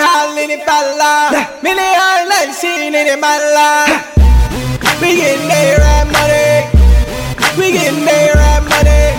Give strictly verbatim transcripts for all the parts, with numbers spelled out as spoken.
halini palla, mini all night scene in the malla. We getting there right money, we getting there right money.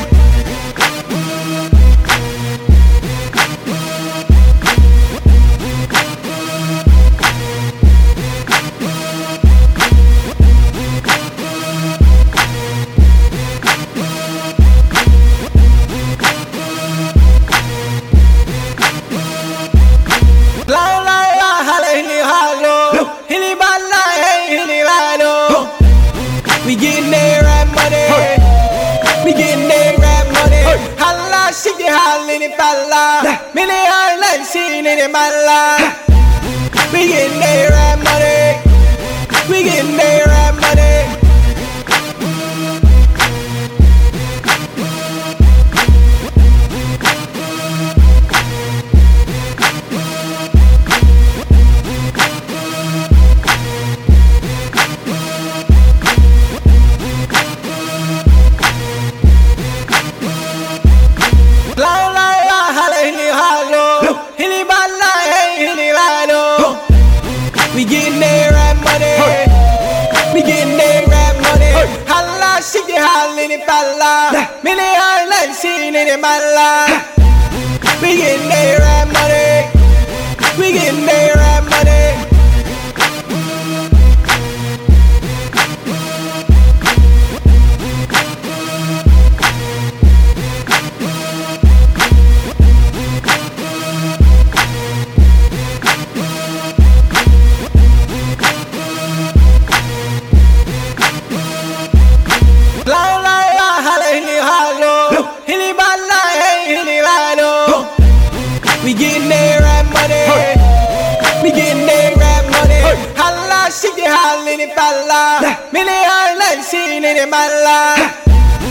We getting there right money, we getting there right money. Holla, shake your hollin' palla, mini all night scene in the malla. We getting there right money, we getting there right money. We getting there right money, we getting there right money. Holla, shake your hollin' palla, mini all night scene in the malla. We getting there right money, we getting there right money. We getting there right money, we getting there right money. Holla, shake your hollin' palla, mini all night scene in the malla.